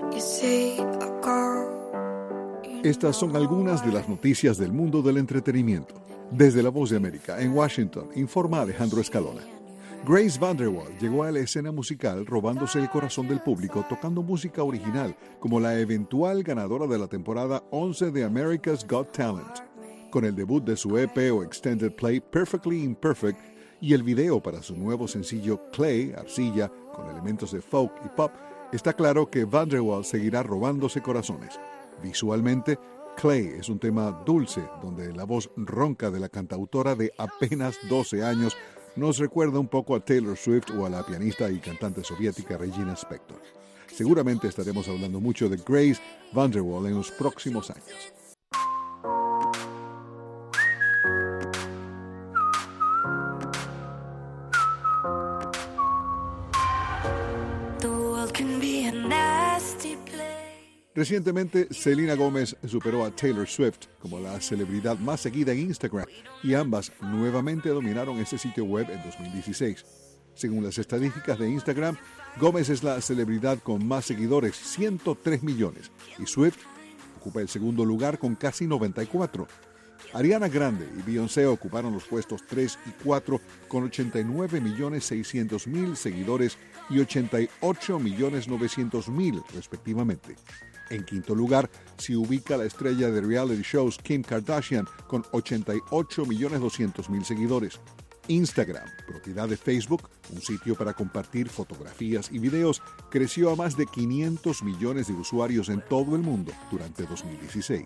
Estas son algunas de las noticias del mundo del entretenimiento. Desde La Voz de América, en Washington, informa Alejandro Escalona. Grace VanderWaal llegó a la escena musical robándose el corazón del público tocando música original, como la eventual ganadora de la temporada 11 de America's Got Talent. Con el debut de su EP o Extended Play Perfectly Imperfect y el video para su nuevo sencillo Clay, Arcilla, con elementos de folk y pop, está claro que VanderWaal seguirá robándose corazones. Visualmente, Clay es un tema dulce, donde la voz ronca de la cantautora de apenas 12 años nos recuerda un poco a Taylor Swift o a la pianista y cantante soviética Regina Spektor. Seguramente estaremos hablando mucho de Grace VanderWaal en los próximos años. Recientemente, Selena Gomez superó a Taylor Swift como la celebridad más seguida en Instagram y ambas nuevamente dominaron ese sitio web en 2016. Según las estadísticas de Instagram, Gomez es la celebridad con más seguidores, 103 millones, y Swift ocupa el segundo lugar con casi 94. Ariana Grande y Beyoncé ocuparon los puestos 3 y 4 con 89.600.000 seguidores y 88.900.000 respectivamente. En quinto lugar se ubica la estrella de reality shows Kim Kardashian con 88.200.000 seguidores. Instagram, propiedad de Facebook, un sitio para compartir fotografías y videos, creció a más de 500 millones de usuarios en todo el mundo durante 2016.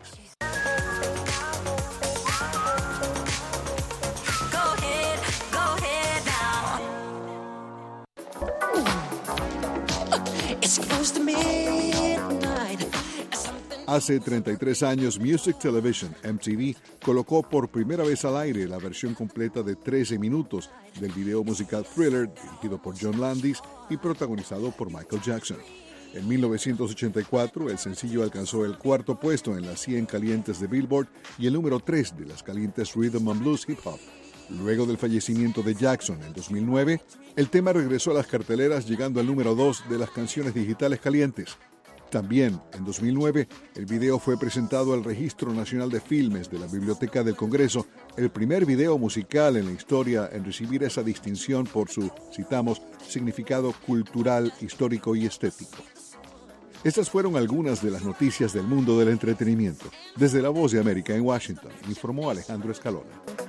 Hace 33 años, Music Television, MTV, colocó por primera vez al aire la versión completa de 13 minutos del video musical Thriller, dirigido por John Landis y protagonizado por Michael Jackson. En 1984, el sencillo alcanzó el cuarto puesto en las 100 calientes de Billboard y el número 3 de las calientes Rhythm and Blues Hip Hop. Luego del fallecimiento de Jackson en 2009, el tema regresó a las carteleras llegando al número 2 de las canciones digitales calientes. También, en 2009, el video fue presentado al Registro Nacional de Filmes de la Biblioteca del Congreso, el primer video musical en la historia en recibir esa distinción por su, citamos, significado cultural, histórico y estético. Estas fueron algunas de las noticias del mundo del entretenimiento. Desde La Voz de América en Washington, informó Alejandro Escalona.